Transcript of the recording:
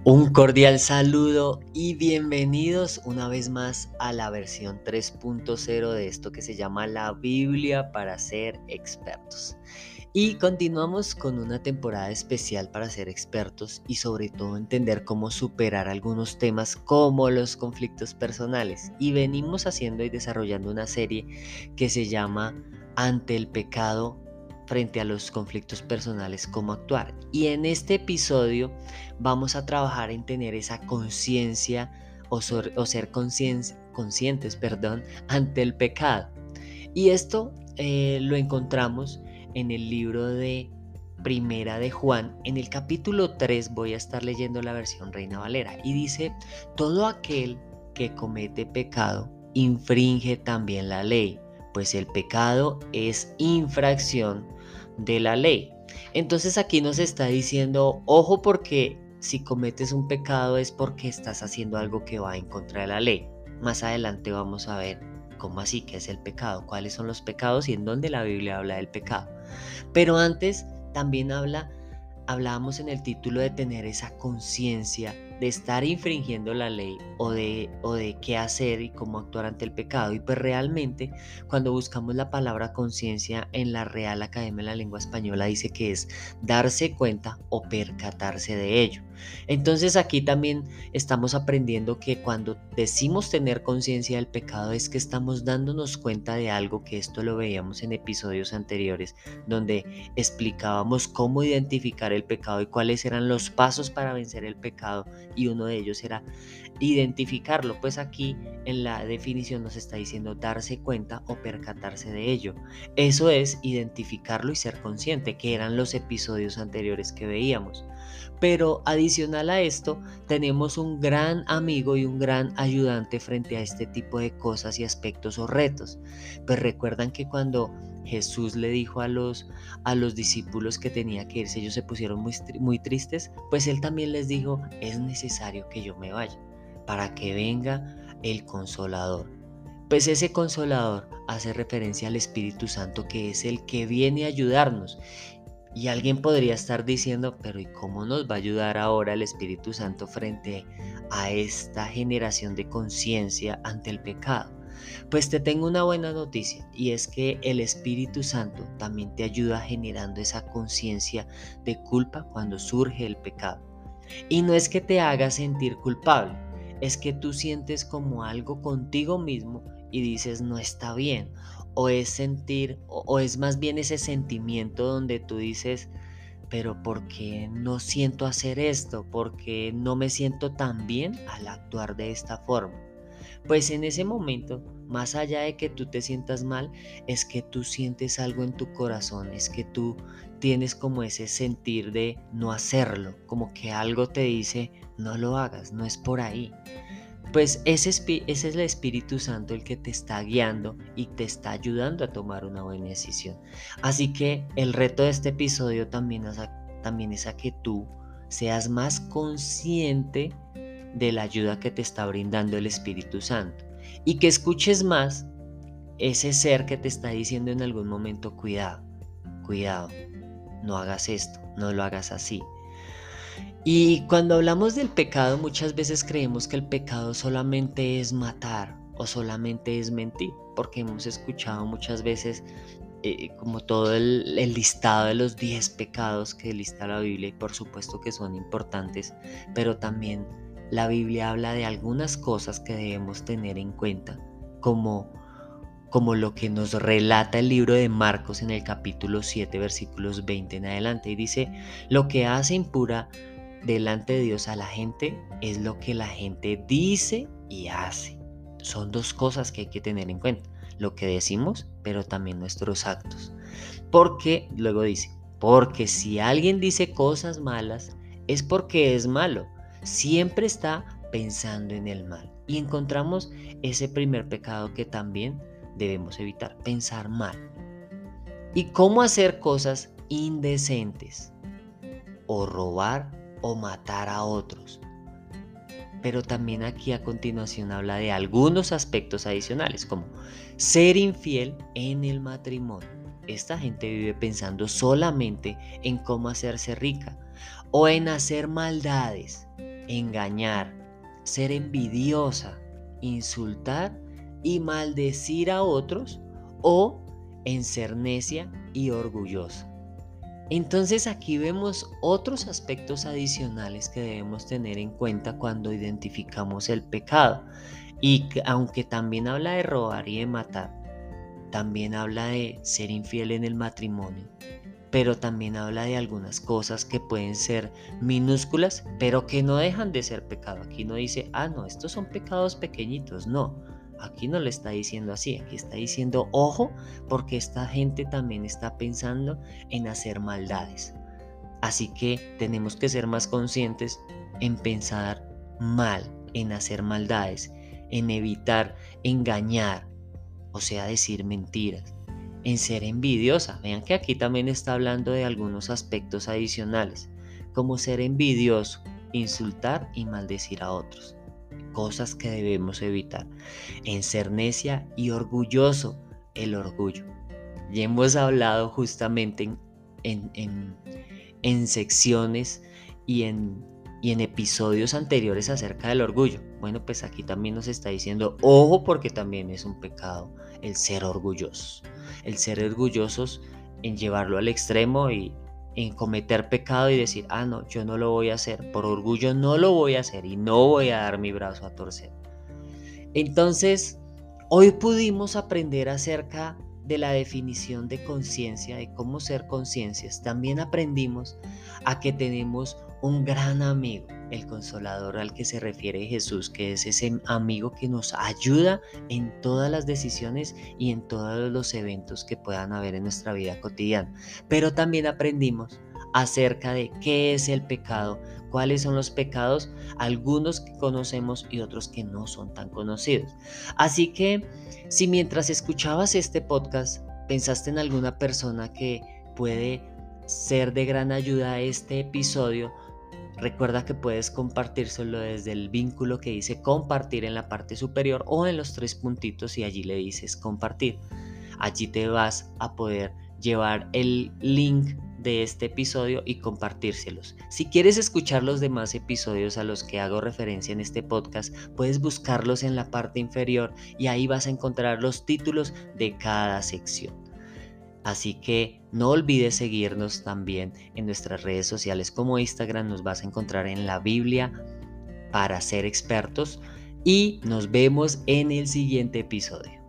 Un cordial saludo y bienvenidos una vez más a la versión 3.0 de esto que se llama la Biblia para ser expertos. Y continuamos con una temporada especial para ser expertos y sobre todo entender cómo superar algunos temas como los conflictos personales. Y venimos haciendo y desarrollando una serie que se llama Ante el pecado frente a los conflictos personales, cómo actuar. Y en este episodio vamos a trabajar en tener esa conciencia o ser conscientes, ante el pecado. Y esto lo encontramos en el libro de Primera de Juan. En el capítulo 3 voy a estar leyendo la versión Reina Valera y dice: todo aquel que comete pecado infringe también la ley, pues el pecado es infracción de la ley. Entonces aquí nos está diciendo, ojo, porque si cometes un pecado es porque estás haciendo algo que va en contra de la ley. Más adelante vamos a ver cómo así, qué es el pecado, cuáles son los pecados y en dónde la Biblia habla del pecado. Pero antes también hablábamos en el título de tener esa conciencia de estar infringiendo la ley o de qué hacer y cómo actuar ante el pecado. Y pues realmente cuando buscamos la palabra conciencia en la Real Academia de la Lengua Española dice que es darse cuenta o percatarse de ello. Entonces aquí también estamos aprendiendo que cuando decimos tener conciencia del pecado es que estamos dándonos cuenta de algo, que esto lo veíamos en episodios anteriores donde explicábamos cómo identificar el pecado y cuáles eran los pasos para vencer el pecado, y uno de ellos era identificarlo. Pues aquí en la definición nos está diciendo darse cuenta o percatarse de ello. Eso es identificarlo y ser consciente, que eran los episodios anteriores que veíamos. Pero adicional a esto, tenemos un gran amigo y un gran ayudante frente a este tipo de cosas y aspectos o retos. Pues recuerdan que cuando Jesús le dijo a los discípulos que tenía que irse, ellos se pusieron muy tristes, pues él también les dijo: es necesario que yo me vaya para que venga el Consolador. Pues ese Consolador hace referencia al Espíritu Santo, que es el que viene a ayudarnos. Y alguien podría estar diciendo: pero ¿y cómo nos va a ayudar ahora el Espíritu Santo frente a esta generación de conciencia ante el pecado? Pues te tengo una buena noticia, y es que el Espíritu Santo también te ayuda generando esa conciencia de culpa cuando surge el pecado. Y no es que te haga sentir culpable, es que tú sientes como algo contigo mismo y dices: no está bien. O es sentir, o es más bien ese sentimiento donde tú dices: pero ¿por qué no siento hacer esto? ¿Por qué no me siento tan bien al actuar de esta forma? Pues en ese momento, más allá de que tú te sientas mal, es que tú sientes algo en tu corazón, es que tú tienes como ese sentir de no hacerlo, como que algo te dice: no lo hagas, no es por ahí. Pues ese es el Espíritu Santo el que te está guiando y te está ayudando a tomar una buena decisión. Así que el reto de este episodio también es a que tú seas más consciente de la ayuda que te está brindando el Espíritu Santo, y que escuches más ese ser que te está diciendo en algún momento: cuidado, cuidado, no hagas esto, no lo hagas así. Y cuando hablamos del pecado, muchas veces creemos que el pecado solamente es matar o solamente es mentir, porque hemos escuchado muchas veces como todo el listado de los 10 pecados que lista la Biblia, y por supuesto que son importantes, pero también la Biblia habla de algunas cosas que debemos tener en cuenta, como lo que nos relata el libro de Marcos en el capítulo 7, versículos 20 en adelante, y dice: lo que hace impura delante de Dios a la gente es lo que la gente dice y hace. Son dos cosas que hay que tener en cuenta: lo que decimos, pero también nuestros actos. Porque luego dice: porque si alguien dice cosas malas, es porque es malo, siempre está pensando en el mal. Y encontramos ese primer pecado que también debemos evitar: pensar mal. ¿Y cómo hacer cosas indecentes? O robar o matar a otros. Pero también aquí a continuación habla de algunos aspectos adicionales, como ser infiel en el matrimonio. Esta gente vive pensando solamente en cómo hacerse rica o en hacer maldades. engañar, ser envidiosa, insultar y maldecir a otros, o en ser necia y orgullosa. Entonces aquí vemos otros aspectos adicionales que debemos tener en cuenta cuando identificamos el pecado. Y aunque también habla de robar y de matar, también habla de ser infiel en el matrimonio, pero también habla de algunas cosas que pueden ser minúsculas, pero que no dejan de ser pecado. Aquí no dice, no, estos son pecados pequeñitos. No, aquí no le está diciendo así. Aquí está diciendo, ojo, porque esta gente también está pensando en hacer maldades. Así que tenemos que ser más conscientes en pensar mal, en hacer maldades, en evitar engañar, o sea, decir mentiras, en ser envidiosa. Vean que aquí también está hablando de algunos aspectos adicionales, como ser envidioso, insultar y maldecir a otros, cosas que debemos evitar. En ser necia y orgulloso, el orgullo. Ya hemos hablado justamente en secciones y en episodios anteriores acerca del orgullo. Bueno, pues aquí también nos está diciendo, ojo, porque también es un pecado el ser orgullosos. El ser orgullosos en llevarlo al extremo y en cometer pecado y decir, no, yo no lo voy a hacer. Por orgullo no lo voy a hacer y no voy a dar mi brazo a torcer. Entonces, hoy pudimos aprender acerca de la definición de conciencia, de cómo ser conciencias. También aprendimos a que tenemos un gran amigo, el Consolador al que se refiere Jesús, que es ese amigo que nos ayuda en todas las decisiones y en todos los eventos que puedan haber en nuestra vida cotidiana. Pero también aprendimos acerca de qué es el pecado, cuáles son los pecados, algunos que conocemos y otros que no son tan conocidos. Así que si mientras escuchabas este podcast pensaste en alguna persona que puede ser de gran ayuda a este episodio, recuerda que puedes compartírselo desde el vínculo que dice compartir en la parte superior o en los 3 puntitos y allí le dices compartir. Allí te vas a poder llevar el link de este episodio y compartírselos. Si quieres escuchar los demás episodios a los que hago referencia en este podcast, puedes buscarlos en la parte inferior y ahí vas a encontrar los títulos de cada sección. Así que no olvides seguirnos también en nuestras redes sociales como Instagram. Nos vas a encontrar en la Biblia para ser expertos y nos vemos en el siguiente episodio.